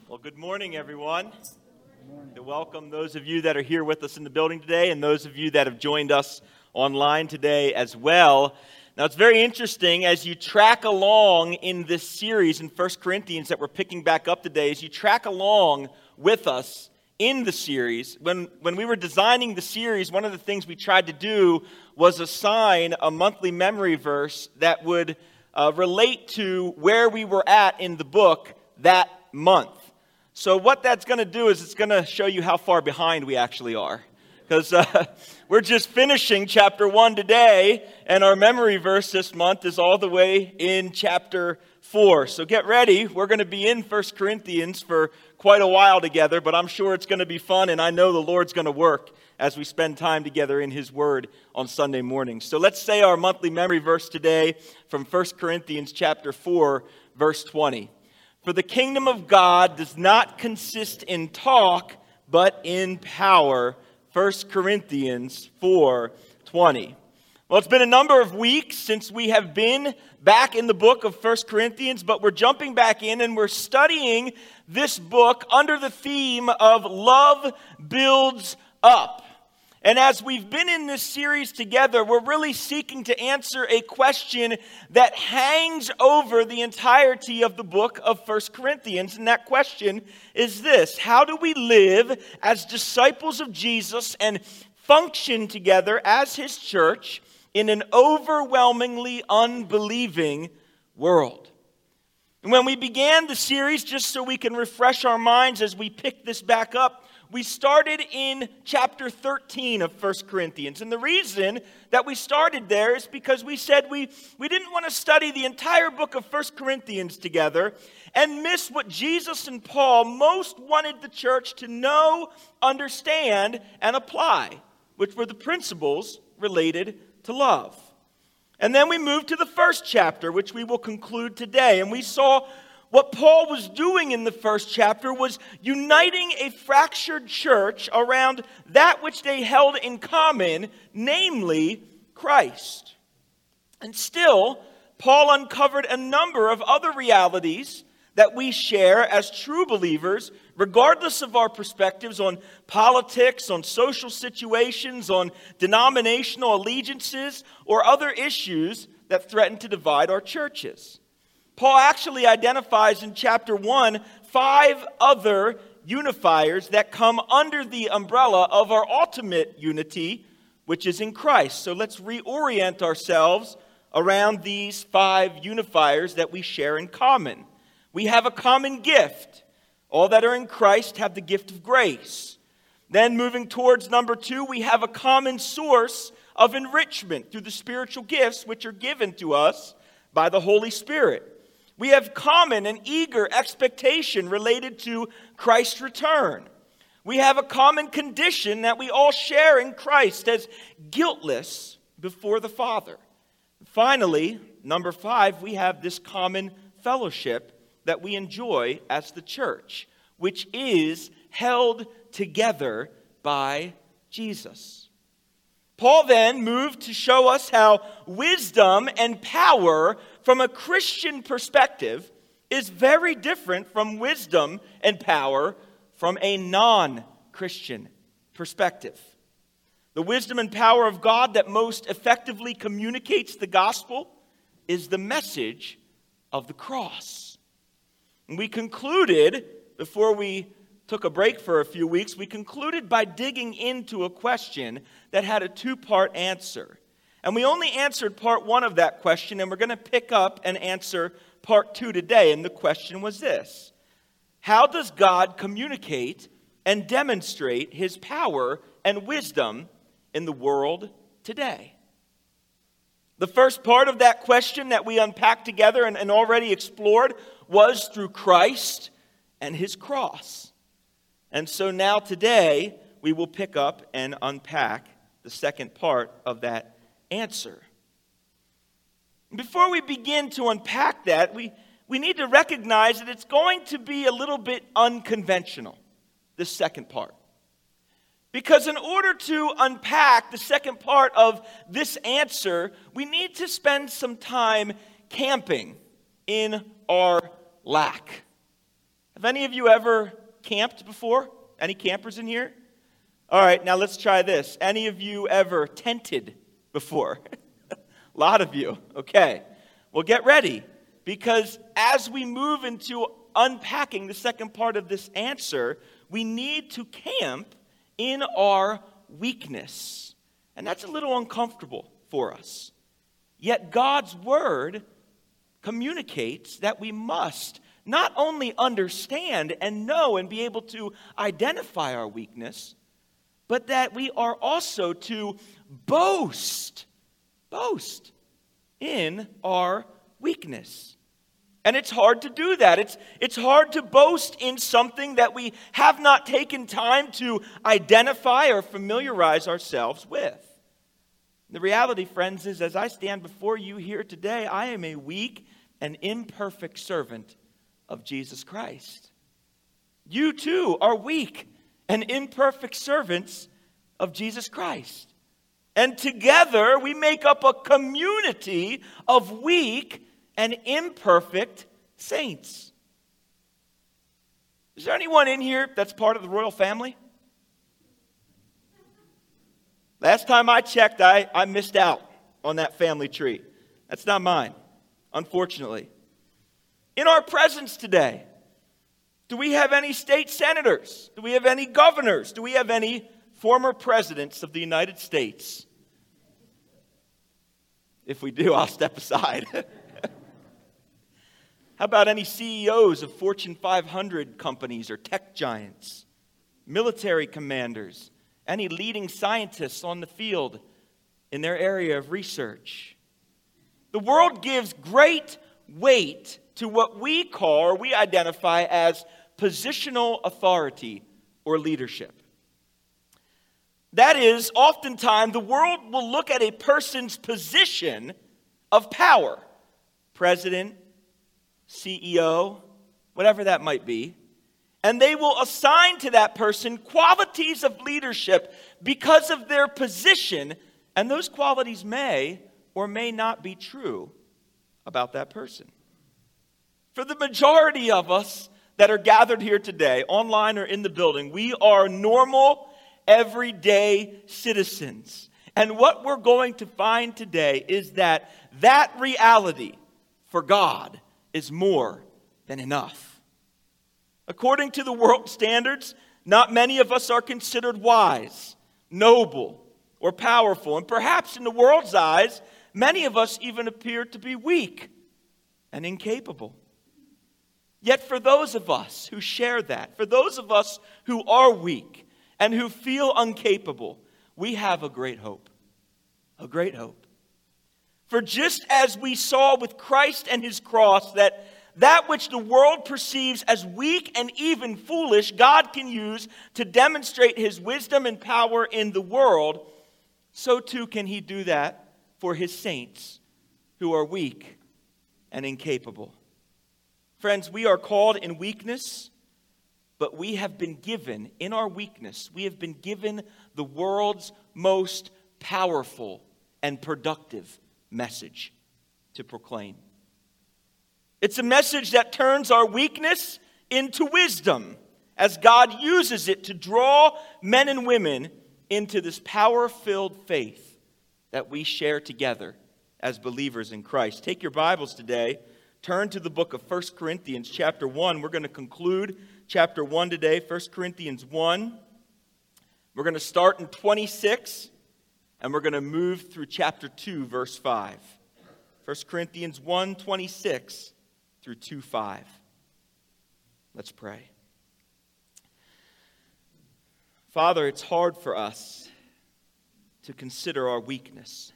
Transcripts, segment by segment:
Well, good morning, everyone. To welcome those of you that are here with us in the building today and those of you that have joined us online today as well. Now, it's very interesting as you track along in this series in 1 Corinthians that we're picking back up today, as you track along with us in the series. When we were designing the series, one of the things we tried to do was assign a monthly memory verse that would relate to where we were at in the book that month. So what that's going to do is it's going to show you how far behind we actually are. Because we're just finishing chapter 1 today, and our memory verse this month is all the way in chapter 4. So get ready. We're going to be in 1 Corinthians for quite a while together, but I'm sure it's going to be fun, and I know the Lord's going to work as we spend time together in His Word on Sunday mornings. So let's say our monthly memory verse today from 1 Corinthians chapter 4, verse 20. For the kingdom of God does not consist in talk, but in power. 1 Corinthians 4:20. Well, it's been a number of weeks since we have been back in the book of 1 Corinthians, but we're jumping back in and we're studying this book under the theme of Love Builds Up. And as we've been in this series together, we're really seeking to answer a question that hangs over the entirety of the book of 1 Corinthians. And that question is this: how do we live as disciples of Jesus and function together as His church in an overwhelmingly unbelieving world? And when we began the series, just so we can refresh our minds as we pick this back up, we started in chapter 13 of 1 Corinthians. And the reason that we started there is because we said we didn't want to study the entire book of 1 Corinthians together and miss what Jesus and Paul most wanted the church to know, understand, and apply, which were the principles related to love. And then we moved to the first chapter, which we will conclude today. And we saw what Paul was doing in the first chapter was uniting a fractured church around that which they held in common, namely Christ. And still, Paul uncovered a number of other realities that we share as true believers, regardless of our perspectives on politics, on social situations, on denominational allegiances, or other issues that threaten to divide our churches. Paul actually identifies in chapter 1 5 other unifiers that come under the umbrella of our ultimate unity, which is in Christ. So let's reorient ourselves around these 5 unifiers that we share in common. We have a common gift. All that are in Christ have the gift of grace. Then moving towards number 2, we have a common source of enrichment through the spiritual gifts which are given to us by the Holy Spirit. We have common and eager expectation related to Christ's return. We have a common condition that we all share in Christ as guiltless before the Father. Finally, number 5, we have this common fellowship that we enjoy as the church, which is held together by Jesus. Paul then moved to show us how wisdom and power from a Christian perspective is very different from wisdom and power from a non-Christian perspective. The wisdom and power of God that most effectively communicates the gospel is the message of the cross. And we concluded, before we took a break for a few weeks, we concluded by digging into a question that had a 2-part answer. And we only answered part 1 of that question, and we're going to pick up and answer part 2 today. And the question was this: how does God communicate and demonstrate His power and wisdom in the world today? The first part of that question that we unpacked together and already explored was through Christ and His cross. And so now today, we will pick up and unpack the second part of that answer. Before we begin to unpack that, we need to recognize that it's going to be a little bit unconventional, this second part. Because in order to unpack the second part of this answer, we need to spend some time camping in our lack. Have any of you ever camped before? Any campers in here? All right, now let's try this. Any of you ever tented before? A lot of you. Okay. Well, get ready, because as we move into unpacking the second part of this answer, we need to camp in our weakness. And that's a little uncomfortable for us. Yet God's word communicates that we must not only understand and know and be able to identify our weakness, but that we are also to boast in our weakness. And it's hard to do that. It's hard to boast in something that we have not taken time to identify or familiarize ourselves with. The reality, friends, is as I stand before you here today, I am a weak and imperfect servant of Jesus Christ. You too are weak and imperfect servants of Jesus Christ. And together we make up a community of weak and imperfect saints. Is there anyone in here that's part of the royal family? Last time I checked, I missed out on that family tree. That's not mine, unfortunately. In our presence today, do we have any state senators? Do we have any governors? Do we have any former presidents of the United States? If we do, I'll step aside. How about any CEOs of Fortune 500 companies or tech giants? Military commanders? Any leading scientists on the field in their area of research? The world gives great weight to what we call or we identify as positional authority or leadership. That is, oftentimes the world will look at a person's position of power, president, CEO, whatever that might be, and they will assign to that person qualities of leadership because of their position, and those qualities may or may not be true about that person. For the majority of us that are gathered here today, online or in the building, we are normal, everyday citizens. And what we're going to find today is that reality for God is more than enough. According to the world standards, not many of us are considered wise, noble, or powerful. And perhaps in the world's eyes, many of us even appear to be weak and incapable. Yet for those of us who share that, for those of us who are weak and who feel incapable, we have a great hope. A great hope. For just as we saw with Christ and his cross, that which the world perceives as weak and even foolish, God can use to demonstrate his wisdom and power in the world, so too can he do that for his saints who are weak and incapable. Friends, we are called in weakness, but we have been given, in our weakness, we have been given the world's most powerful and productive message to proclaim. It's a message that turns our weakness into wisdom as God uses it to draw men and women into this power-filled faith that we share together as believers in Christ. Take your Bibles today. Turn to the book of 1 Corinthians chapter 1. We're going to conclude chapter 1 today, 1 Corinthians 1. We're going to start in 26, and we're going to move through chapter 2, verse 5. 1 Corinthians 1, 26 through 2, 5. Let's pray. Father, it's hard for us to consider our weakness.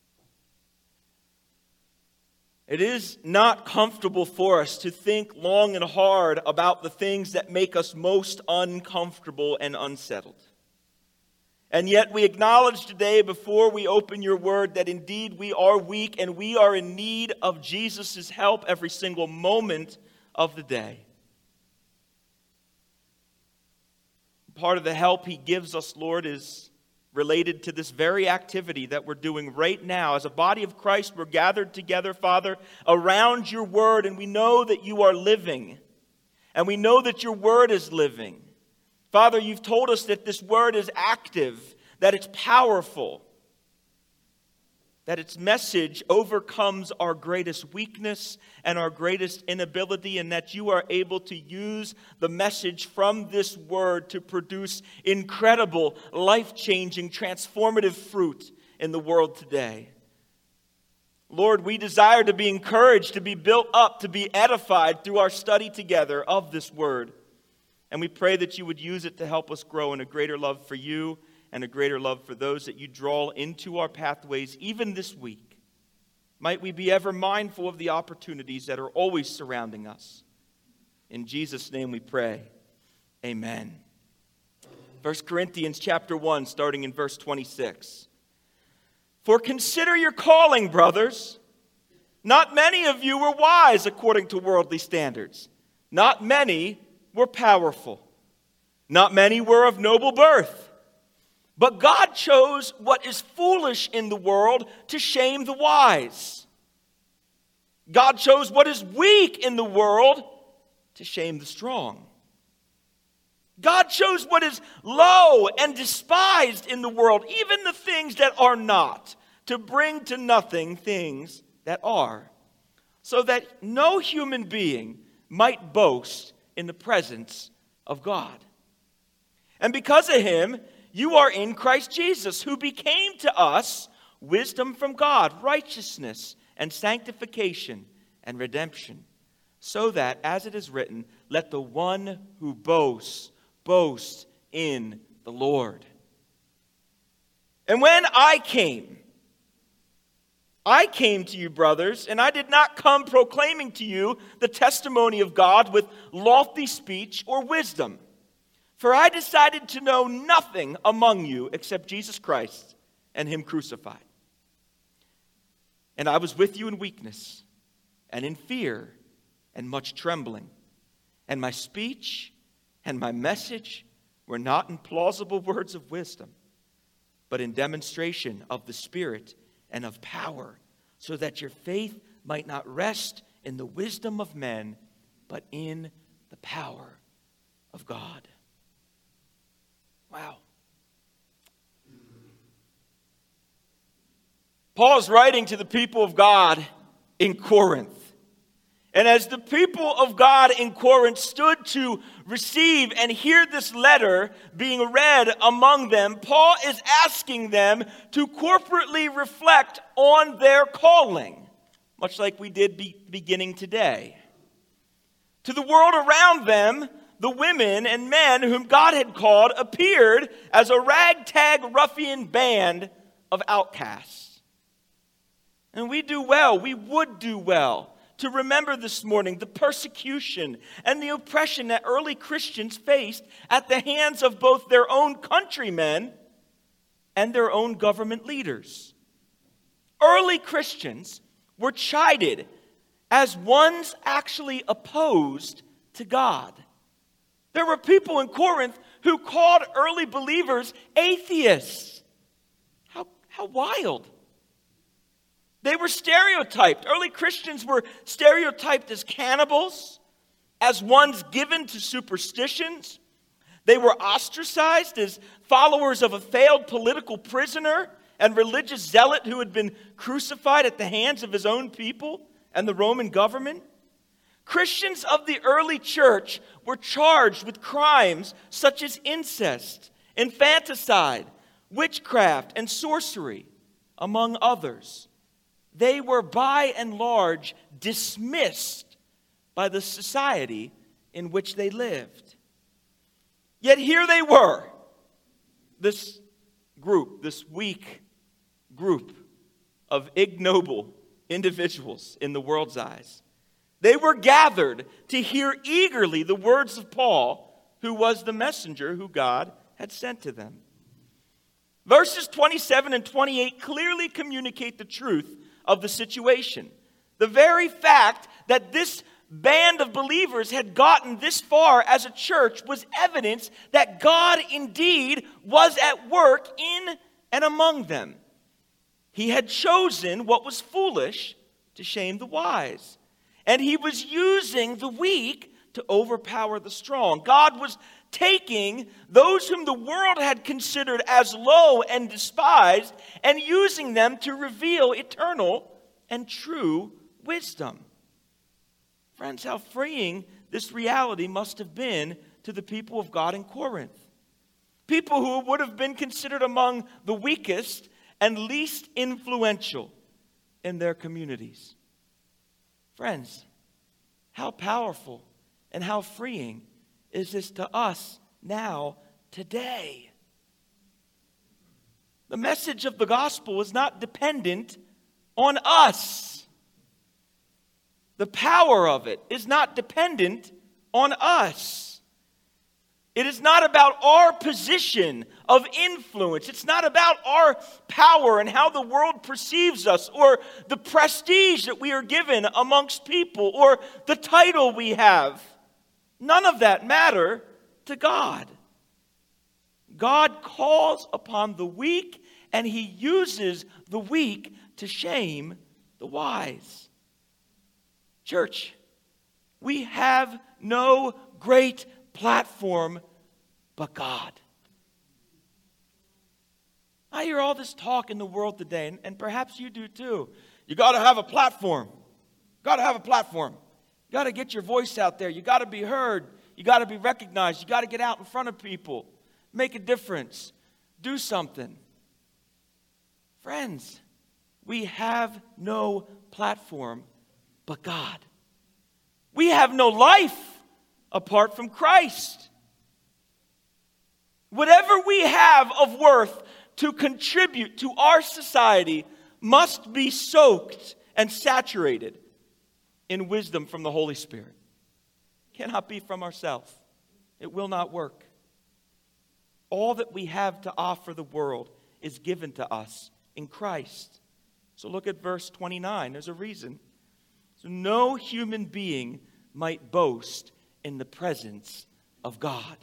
It is not comfortable for us to think long and hard about the things that make us most uncomfortable and unsettled. And yet we acknowledge today before we open your word that indeed we are weak and we are in need of Jesus' help every single moment of the day. Part of the help he gives us, Lord, is related to this very activity that we're doing right now. As a body of Christ, we're gathered together, Father, around your word, and we know that you are living. And we know that your word is living. Father, you've told us that this word is active, that it's powerful, that its message overcomes our greatest weakness and our greatest inability, and that you are able to use the message from this word to produce incredible, life-changing, transformative fruit in the world today. Lord, we desire to be encouraged, to be built up, to be edified through our study together of this word. And we pray that you would use it to help us grow in a greater love for you and a greater love for those that you draw into our pathways even this week. Might we be ever mindful of the opportunities that are always surrounding us. In Jesus' name we pray. Amen. 1 Corinthians chapter 1, starting in verse 26. For consider your calling, brothers. Not many of you were wise according to worldly standards. Not many were powerful. Not many were of noble birth. But God chose what is foolish in the world to shame the wise. God chose what is weak in the world to shame the strong. God chose what is low and despised in the world, even the things that are not, to bring to nothing things that are, so that no human being might boast in the presence of God. And because of him, you are in Christ Jesus, who became to us wisdom from God, righteousness and sanctification and redemption, so that, as it is written, let the one who boasts, boast in the Lord. And when I came to you, brothers, and I did not come proclaiming to you the testimony of God with lofty speech or wisdom. For I decided to know nothing among you except Jesus Christ and him crucified. And I was with you in weakness and in fear and much trembling. And my speech and my message were not in plausible words of wisdom, but in demonstration of the Spirit and of power, so that your faith might not rest in the wisdom of men, but in the power of God. Wow. Paul's writing to the people of God in Corinth. And as the people of God in Corinth stood to receive and hear this letter being read among them, Paul is asking them to corporately reflect on their calling, much like we did beginning today. To the world around them, the women and men whom God had called appeared as a ragtag ruffian band of outcasts. And we would do well to remember this morning the persecution and the oppression that early Christians faced at the hands of both their own countrymen and their own government leaders. Early Christians were chided as ones actually opposed to God. There were people in Corinth who called early believers atheists. How wild. They were stereotyped. Early Christians were stereotyped as cannibals, as ones given to superstitions. They were ostracized as followers of a failed political prisoner and religious zealot who had been crucified at the hands of his own people and the Roman government. Christians of the early church were charged with crimes such as incest, infanticide, witchcraft, and sorcery, among others. They were by and large dismissed by the society in which they lived. Yet here they were, this weak group of ignoble individuals in the world's eyes. They were gathered to hear eagerly the words of Paul, who was the messenger who God had sent to them. Verses 27 and 28 clearly communicate the truth of the situation. The very fact that this band of believers had gotten this far as a church was evidence that God indeed was at work in and among them. He had chosen what was foolish to shame the wise, and he was using the weak to overpower the strong. God was taking those whom the world had considered as low and despised and using them to reveal eternal and true wisdom. Friends, how freeing this reality must have been to the people of God in Corinth. People who would have been considered among the weakest and least influential in their communities. Friends, how powerful and how freeing is this to us now, today? The message of the gospel is not dependent on us. The power of it is not dependent on us. It is not about our position of influence. It's not about our power and how the world perceives us, or the prestige that we are given amongst people, or the title we have. None of that matter to God. God calls upon the weak, and He uses the weak to shame the wise. Church, we have no great platform but God. I hear all this talk in the world today, and perhaps you do too. You got to have a platform. Got to have a platform. You got to get your voice out there. You got to be heard. You got to be recognized. You got to get out in front of people. Make a difference. Do something. Friends, we have no platform but God. We have no life apart from Christ. Whatever we have of worth to contribute to our society must be soaked and saturated in wisdom from the Holy Spirit. Cannot be from ourselves. It will not work. All that we have to offer the world is given to us in Christ. So look at verse 29. There's a reason. So no human being might boast in the presence of God.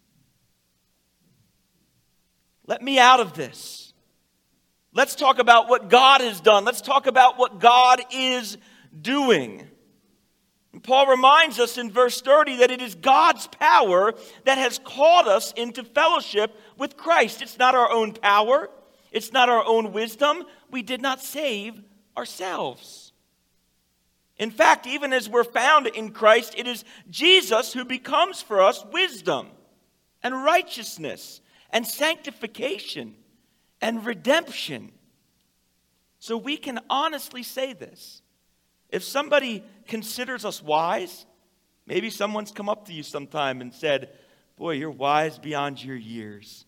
Let me out of this. Let's talk about what God has done. Let's talk about what God is doing. And Paul reminds us in verse 30 that it is God's power that has called us into fellowship with Christ. It's not our own power. It's not our own wisdom. We did not save ourselves. In fact, even as we're found in Christ, it is Jesus who becomes for us wisdom and righteousness and sanctification and redemption. So we can honestly say this. If somebody considers us wise, maybe someone's come up to you sometime and said, "Boy, you're wise beyond your years."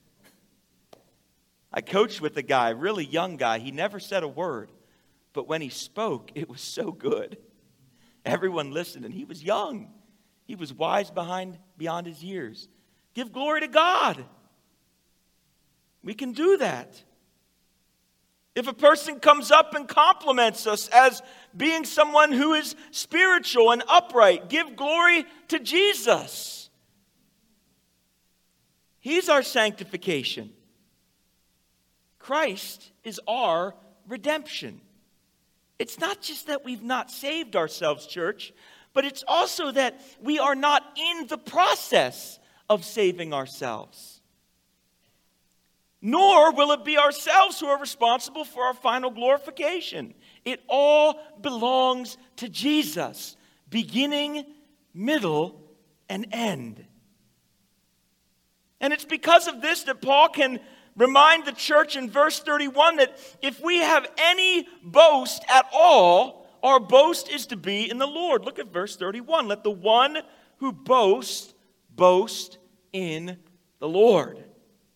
I coached with a guy, really young guy. He never said a word. But when he spoke, it was so good. Everyone listened, and he was young. He was wise beyond his years. Give glory to God. We can do that. If a person comes up and compliments us as being someone who is spiritual and upright, give glory to Jesus. He's our sanctification. Christ is our redemption. It's not just that we've not saved ourselves, church, but it's also that we are not in the process of saving ourselves. Nor will it be ourselves who are responsible for our final glorification. It all belongs to Jesus, beginning, middle, and end. And it's because of this that Paul can remind the church in verse 31 that if we have any boast at all, our boast is to be in the Lord. Look at verse 31. Let the one who boasts, boast in the Lord.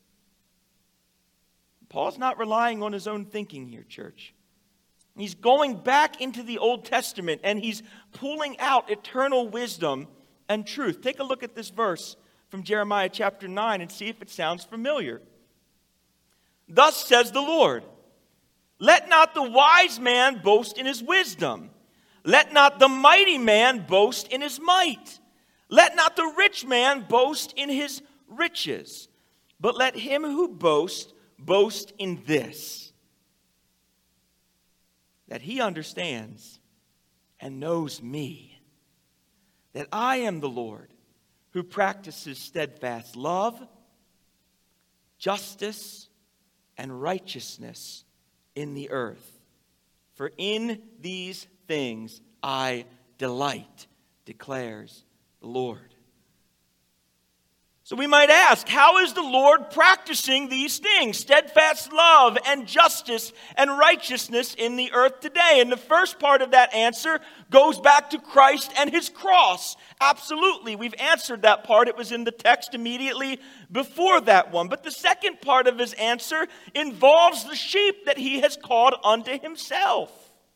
Paul's not relying on his own thinking here, church. He's going back into the Old Testament and he's pulling out eternal wisdom and truth. Take a look at this verse from Jeremiah chapter 9 and see if it sounds familiar. Thus says the Lord, let not the wise man boast in his wisdom. Let not the mighty man boast in his might. Let not the rich man boast in his riches. But let him who boasts boast in this, that he understands and knows me, that I am the Lord who practices steadfast love, justice, and righteousness in the earth. For in these things I delight, declares the Lord. So we might ask, how is the Lord practicing these things? Steadfast love and justice and righteousness in the earth today. And the first part of that answer goes back to Christ and his cross. Absolutely, we've answered that part. It was in the text immediately before that one. But the second part of his answer involves the sheep that he has called unto himself.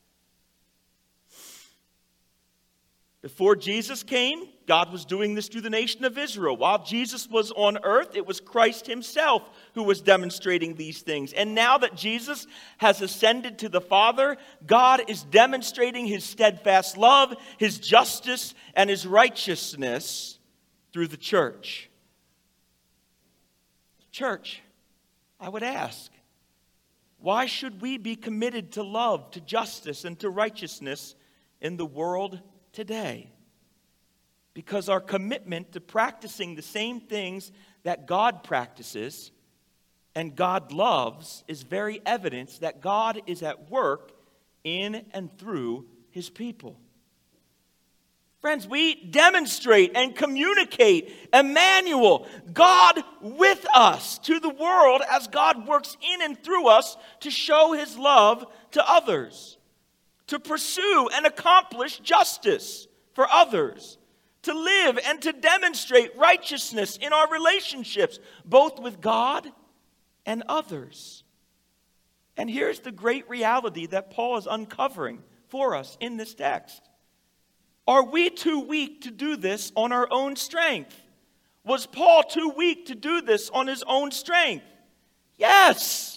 Before Jesus came, God was doing this through the nation of Israel. While Jesus was on earth, it was Christ himself who was demonstrating these things. And now that Jesus has ascended to the Father, God is demonstrating his steadfast love, his justice, and his righteousness through the church. Church, I would ask, why should we be committed to love, to justice, and to righteousness in the world today? Because our commitment to practicing the same things that God practices and God loves is very evidence that God is at work in and through his people. Friends, we demonstrate and communicate Emmanuel, God with us, to the world as God works in and through us to show his love to others, to pursue and accomplish justice for others, to live and to demonstrate righteousness in our relationships, both with God and others. And here's the great reality that Paul is uncovering for us in this text. Are we too weak to do this on our own strength? Was Paul too weak to do this on his own strength? Yes,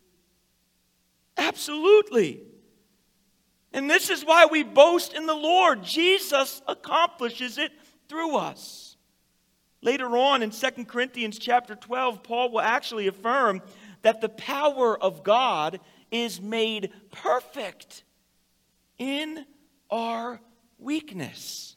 absolutely. And this is why we boast in the Lord. Jesus accomplishes it through us. Later on in 2 Corinthians chapter 12, Paul will actually affirm that the power of God is made perfect in our weakness.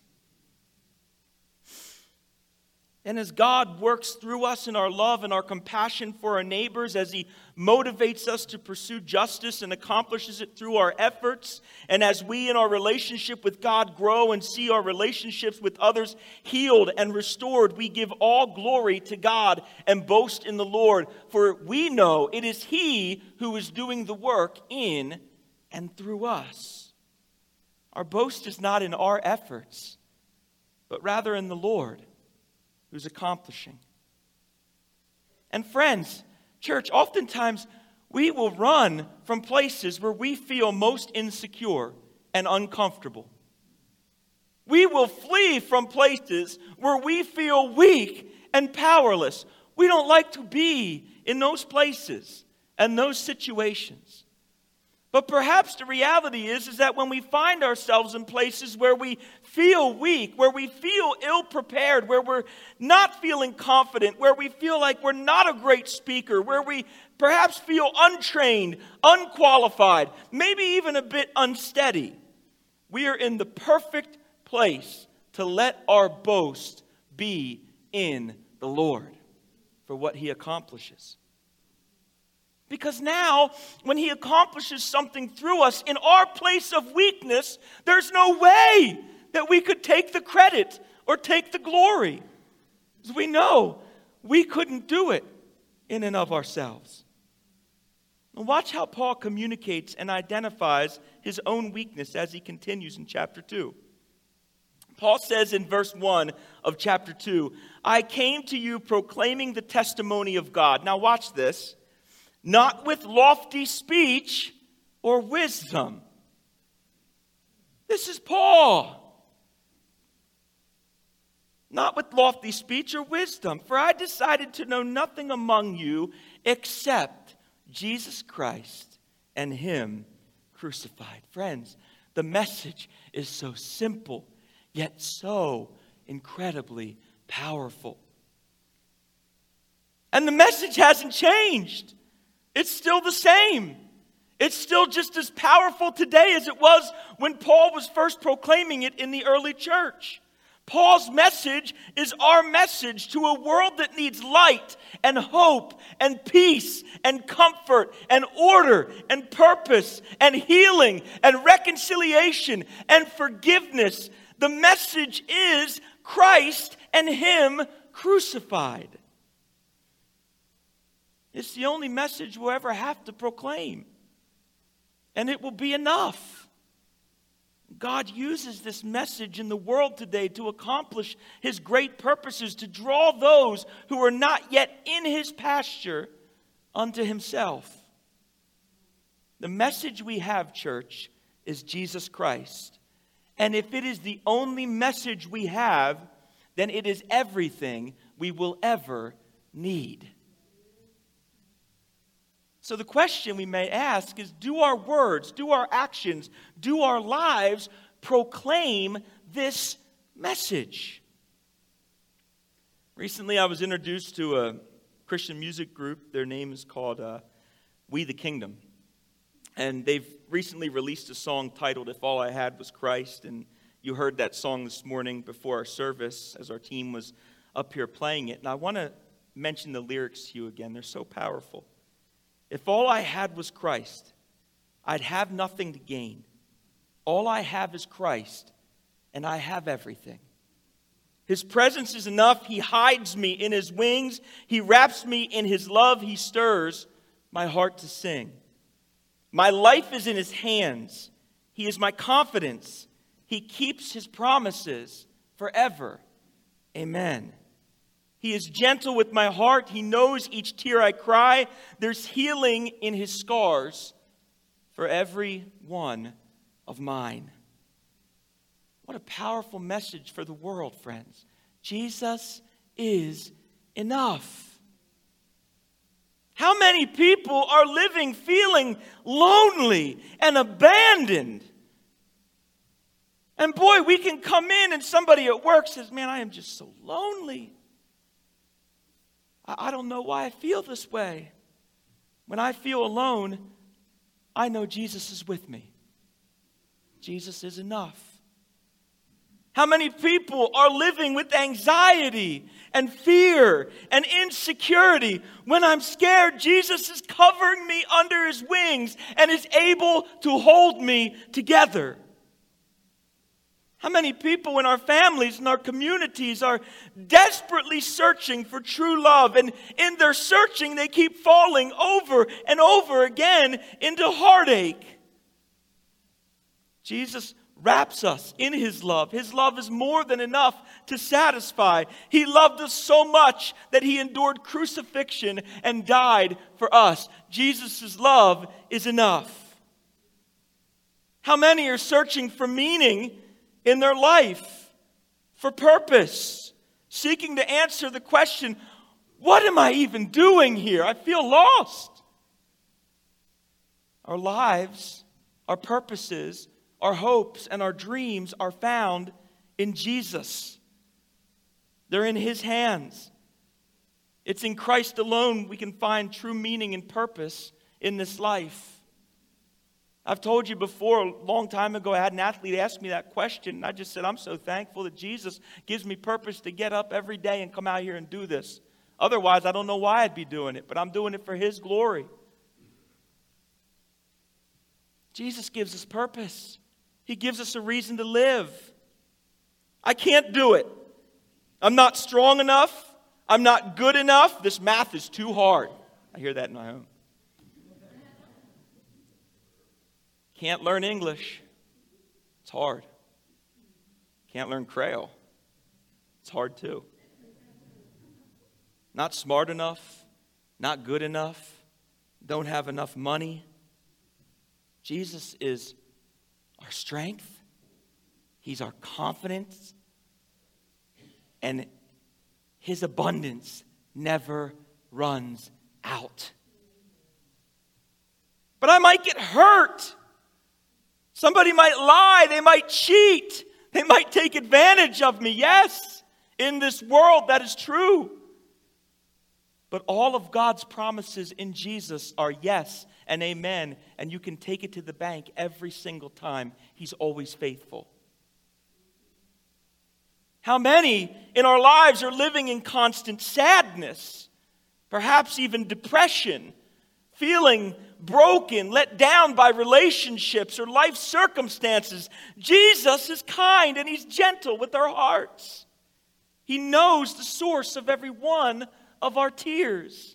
And as God works through us in our love and our compassion for our neighbors, as he motivates us to pursue justice and accomplishes it through our efforts, and as we in our relationship with God grow and see our relationships with others healed and restored, we give all glory to God and boast in the Lord, for we know it is he who is doing the work in and through us. Our boast is not in our efforts, but rather in the Lord who's accomplishing. And friends, church, oftentimes we will run from places where we feel most insecure and uncomfortable. We will flee from places where we feel weak and powerless. We don't like to be in those places and those situations. But perhaps the reality is that when we find ourselves in places where we feel weak, where we feel ill-prepared, where we're not feeling confident, where we feel like we're not a great speaker, where we perhaps feel untrained, unqualified, maybe even a bit unsteady, we are in the perfect place to let our boast be in the Lord for what he accomplishes. Because now, when he accomplishes something through us in our place of weakness, there's no way that we could take the credit or take the glory. As we know, we couldn't do it in and of ourselves. And watch how Paul communicates and identifies his own weakness as he continues in chapter 2. Paul says in verse 1 of chapter 2, I came to you proclaiming the testimony of God. Now watch this. Not with lofty speech or wisdom. This is Paul. Not with lofty speech or wisdom. For I decided to know nothing among you except Jesus Christ and him crucified. Friends, the message is so simple, yet so incredibly powerful. And the message hasn't changed. It's still the same. It's still just as powerful today as it was when Paul was first proclaiming it in the early church. Paul's message is our message to a world that needs light and hope and peace and comfort and order and purpose and healing and reconciliation and forgiveness. The message is Christ and Him crucified. It's the only message we'll ever have to proclaim. And it will be enough. God uses this message in the world today to accomplish His great purposes, to draw those who are not yet in His pasture unto Himself. The message we have, church, is Jesus Christ. And if it is the only message we have, then it is everything we will ever need. So the question we may ask is, do our words, do our actions, do our lives proclaim this message? Recently I was introduced to a Christian music group. Their name is called We the Kingdom. And they've recently released a song titled If All I Had Was Christ. And you heard that song this morning before our service as our team was up here playing it. And I want to mention the lyrics to you again. They're so powerful. If all I had was Christ, I'd have nothing to gain. All I have is Christ, and I have everything. His presence is enough. He hides me in His wings. He wraps me in His love. He stirs my heart to sing. My life is in His hands. He is my confidence. He keeps His promises forever. Amen. He is gentle with my heart. He knows each tear I cry. There's healing in His scars for every one of mine. What a powerful message for the world, friends. Jesus is enough. How many people are living feeling lonely and abandoned? And boy, we can come in and somebody at work says, man, I am just so lonely. I don't know why I feel this way. When I feel alone, I know Jesus is with me. Jesus is enough. How many people are living with anxiety and fear and insecurity? When I'm scared, Jesus is covering me under His wings and is able to hold me together. How many people in our families and our communities are desperately searching for true love, and in their searching they keep falling over and over again into heartache? Jesus wraps us in His love. His love is more than enough to satisfy. He loved us so much that He endured crucifixion and died for us. Jesus' love is enough. How many are searching for meaning in their life, for purpose, seeking to answer the question, what am I even doing here? I feel lost. Our lives, our purposes, our hopes, and our dreams are found in Jesus. They're in His hands. It's in Christ alone we can find true meaning and purpose in this life. I've told you before, a long time ago, I had an athlete ask me that question, and I just said, I'm so thankful that Jesus gives me purpose to get up every day and come out here and do this. Otherwise, I don't know why I'd be doing it, but I'm doing it for His glory. Jesus gives us purpose. He gives us a reason to live. I can't do it. I'm not strong enough. I'm not good enough. This math is too hard. I hear that in my home. Can't learn English. It's hard. Can't learn Creole. It's hard too. Not smart enough. Not good enough. Don't have enough money. Jesus is our strength. He's our confidence. And His abundance never runs out. But I might get hurt. Somebody might lie. They might cheat. They might take advantage of me. Yes, in this world that is true. But all of God's promises in Jesus are yes and amen. And you can take it to the bank every single time. He's always faithful. How many in our lives are living in constant sadness, perhaps even depression, feeling broken, let down by relationships or life circumstances? Jesus is kind and He's gentle with our hearts. He knows the source of every one of our tears.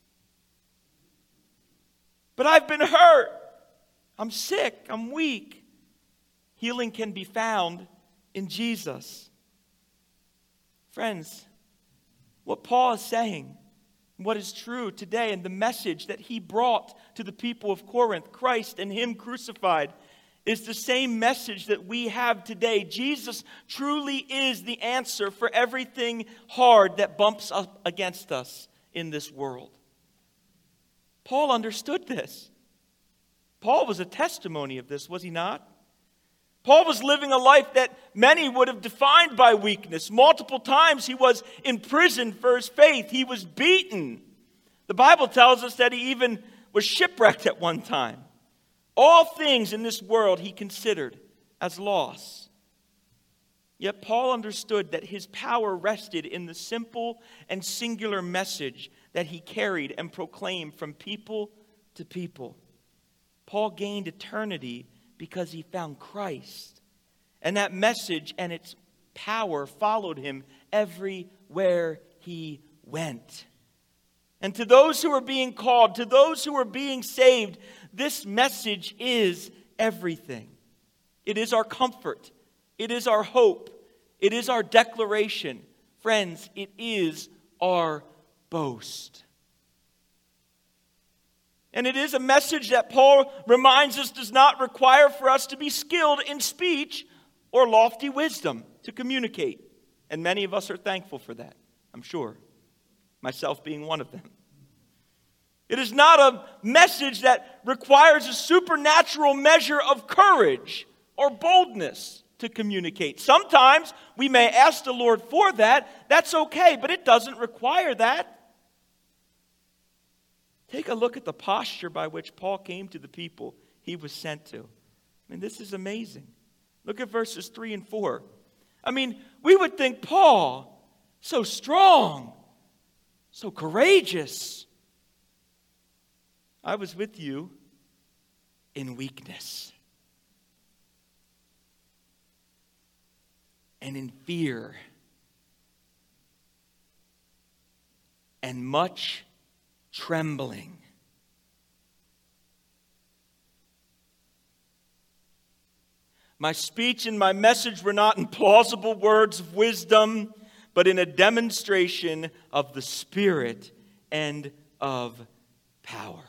But I've been hurt. I'm sick. I'm weak. Healing can be found in Jesus. Friends, what Paul is saying, what is true today, and the message that he brought to the people of Corinth, Christ and Him crucified, is the same message that we have today. Jesus truly is the answer for everything hard that bumps up against us in this world. Paul understood this. Paul was a testimony of this, was he not? Paul was living a life that many would have defined by weakness. Multiple times he was imprisoned for his faith. He was beaten. The Bible tells us that he even was shipwrecked at one time. All things in this world he considered as loss. Yet Paul understood that his power rested in the simple and singular message that he carried and proclaimed from people to people. Paul gained eternity because he found Christ. And that message and its power followed him everywhere he went. And to those who are being called, to those who are being saved, this message is everything. It is our comfort. It is our hope. It is our declaration. Friends, it is our boast. And it is a message that Paul reminds us does not require for us to be skilled in speech or lofty wisdom to communicate. And many of us are thankful for that, I'm sure, myself being one of them. It is not a message that requires a supernatural measure of courage or boldness to communicate. Sometimes we may ask the Lord for that. That's okay, but it doesn't require that. Take a look at the posture by which Paul came to the people he was sent to. I mean, this is amazing. Look at verses 3 and 4. I mean, we would think, Paul, so strong, so courageous. I was with you in weakness and in fear and much trembling. My speech and my message were not in plausible words of wisdom, but in a demonstration of the Spirit and of power.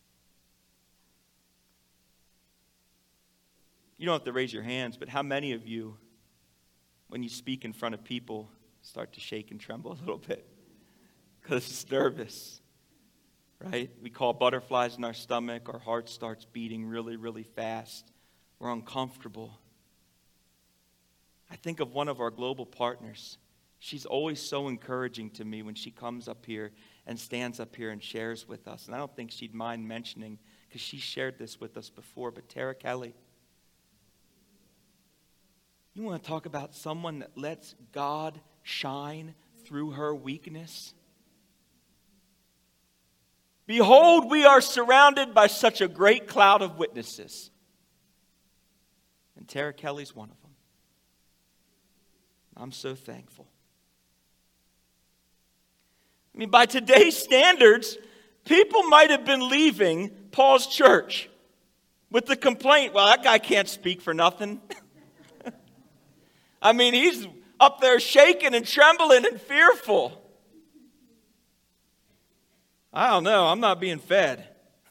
You don't have to raise your hands, but how many of you, when you speak in front of people, start to shake and tremble a little bit? Because it's nervous, right? We call butterflies in our stomach. Our heart starts beating really, really fast. We're uncomfortable. I think of one of our global partners. She's always so encouraging to me when she comes up here and stands up here and shares with us. And I don't think she'd mind mentioning, because she shared this with us before, but Tara Kelly. You want to talk about someone that lets God shine through her weakness? Behold, we are surrounded by such a great cloud of witnesses. And Tara Kelly's one of them. I'm so thankful. I mean, by today's standards, people might have been leaving Paul's church with the complaint, well, that guy can't speak for nothing. I mean, he's up there shaking and trembling and fearful. I don't know. I'm not being fed.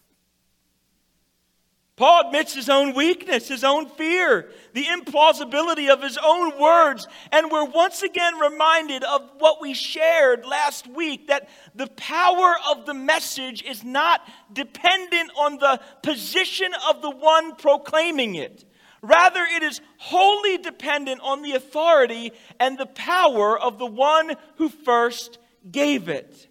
Paul admits his own weakness, his own fear, the implausibility of his own words. And we're once again reminded of what we shared last week, that the power of the message is not dependent on the position of the one proclaiming it. Rather, it is wholly dependent on the authority and the power of the one who first gave it.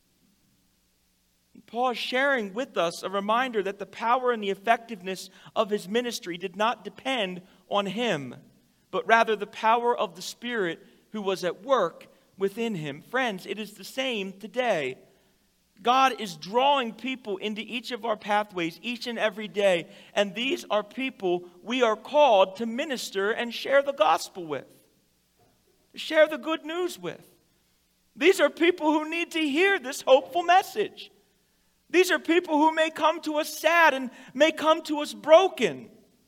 Paul is sharing with us a reminder that the power and the effectiveness of his ministry did not depend on him, but rather the power of the Spirit who was at work within him. Friends, it is the same today. God is drawing people into each of our pathways each and every day. And these are people we are called to minister and share the gospel with, to share the good news with. These are people who need to hear this hopeful message. These are people who may come to us sad and may come to us broken.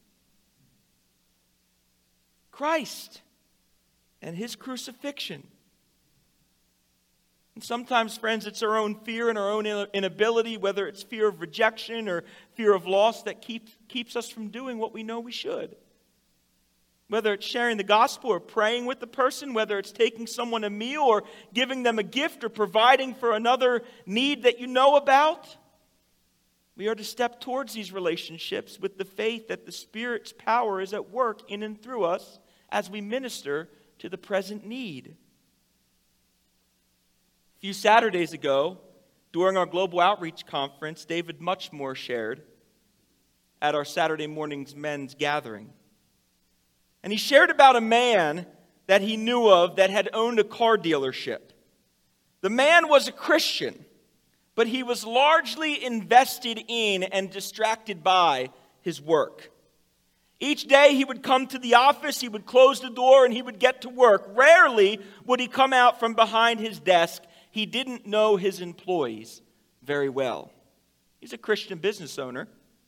Christ and his crucifixion. And sometimes, friends, it's our own fear and our own inability, whether it's fear of rejection or fear of loss, that keeps us from doing what we know we should. Whether it's sharing the gospel or praying with the person, whether it's taking someone a meal or giving them a gift or providing for another need that you know about, we are to step towards these relationships with the faith that the Spirit's power is at work in and through us as we minister to the present need. A few Saturdays ago, during our Global Outreach Conference, David Muchmore shared at our Saturday morning's men's gathering. And he shared about a man that he knew of that had owned a car dealership. The man was a Christian, but he was largely invested in and distracted by his work. Each day he would come to the office, he would close the door, and he would get to work. Rarely would he come out from behind his desk. He didn't know his employees very well. He's a Christian business owner.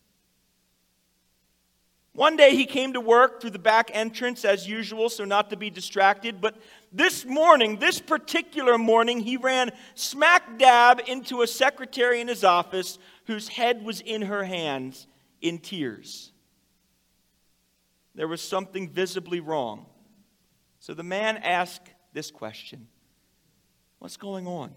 One day he came to work through the back entrance as usual, so not to be distracted. But this particular morning, he ran smack dab into a secretary in his office whose head was in her hands in tears. There was something visibly wrong. So the man asked this question: "What's going on?"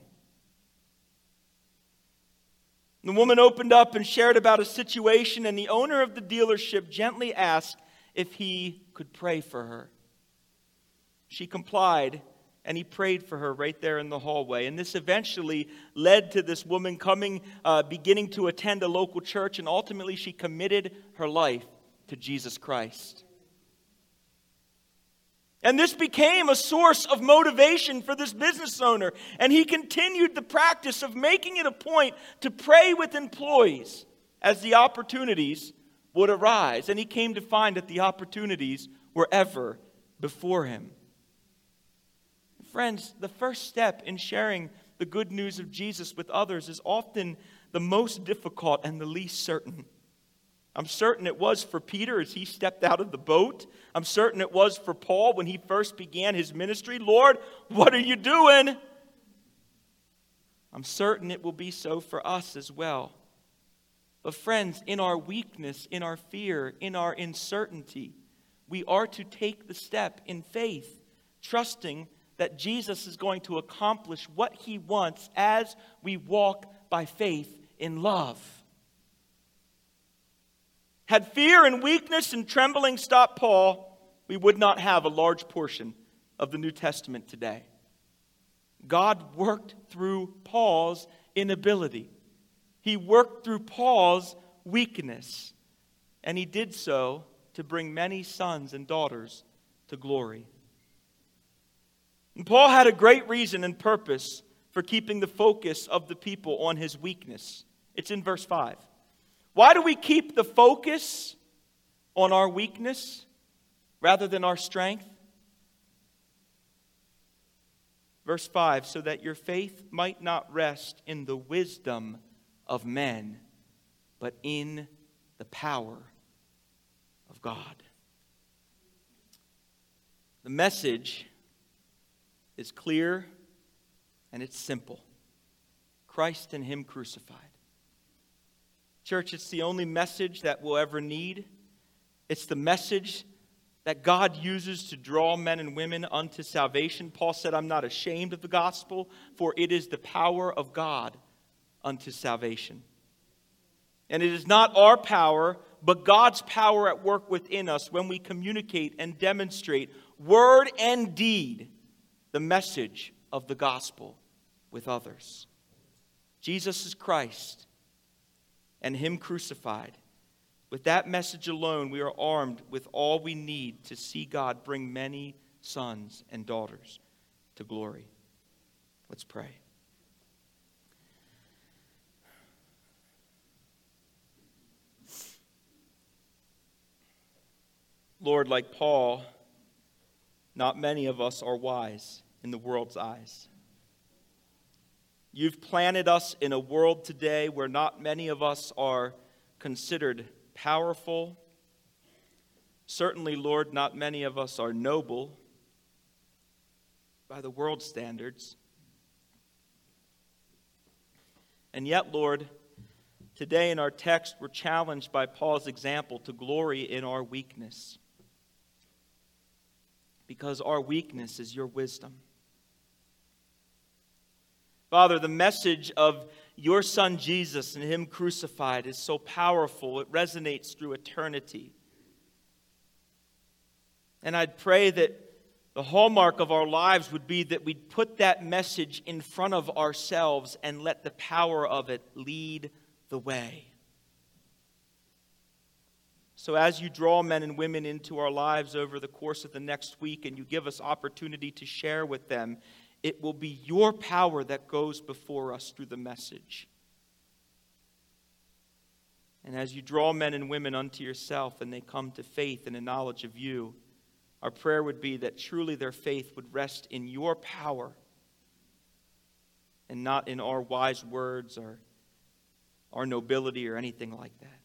The woman opened up and shared about a situation, and the owner of the dealership gently asked if he could pray for her. She complied, and he prayed for her right there in the hallway. And this eventually led to this woman beginning to attend a local church, and ultimately she committed her life to Jesus Christ. And this became a source of motivation for this business owner. And he continued the practice of making it a point to pray with employees as the opportunities would arise. And he came to find that the opportunities were ever before him. Friends, the first step in sharing the good news of Jesus with others is often the most difficult and the least certain. I'm certain it was for Peter as he stepped out of the boat. I'm certain it was for Paul when he first began his ministry. "Lord, what are you doing?" I'm certain it will be so for us as well. But friends, in our weakness, in our fear, in our uncertainty, we are to take the step in faith, trusting that Jesus is going to accomplish what he wants as we walk by faith in love. Had fear and weakness and trembling stopped Paul, we would not have a large portion of the New Testament today. God worked through Paul's inability. He worked through Paul's weakness. And he did so to bring many sons and daughters to glory. And Paul had a great reason and purpose for keeping the focus of the people on his weakness. It's in verse 5. Why do we keep the focus on our weakness rather than our strength? Verse 5, so that your faith might not rest in the wisdom of men, but in the power of God. The message is clear and it's simple. Christ and him crucified. Church, it's the only message that we'll ever need. It's the message that God uses to draw men and women unto salvation. Paul said, "I'm not ashamed of the gospel, for it is the power of God unto salvation." And it is not our power, but God's power at work within us when we communicate and demonstrate, word and deed, the message of the gospel with others. Jesus is Christ and him crucified. With that message alone, we are armed with all we need to see God bring many sons and daughters to glory. Let's pray. Lord, like Paul, not many of us are wise in the world's eyes. You've planted us in a world today where not many of us are considered powerful. Certainly, Lord, not many of us are noble by the world's standards. And yet, Lord, today in our text, we're challenged by Paul's example to glory in our weakness. Because our weakness is your wisdom. Father, the message of your Son Jesus and him crucified is so powerful. It resonates through eternity. And I'd pray that the hallmark of our lives would be that we'd put that message in front of ourselves and let the power of it lead the way. So as you draw men and women into our lives over the course of the next week and you give us opportunity to share with them, it will be your power that goes before us through the message. And as you draw men and women unto yourself and they come to faith and a knowledge of you, our prayer would be that truly their faith would rest in your power and not in our wise words or our nobility or anything like that.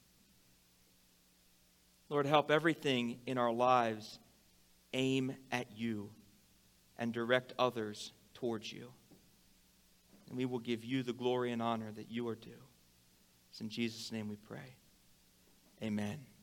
Lord, help everything in our lives aim at you and direct others towards you. And we will give you the glory and honor that you are due. It's in Jesus' name we pray. Amen.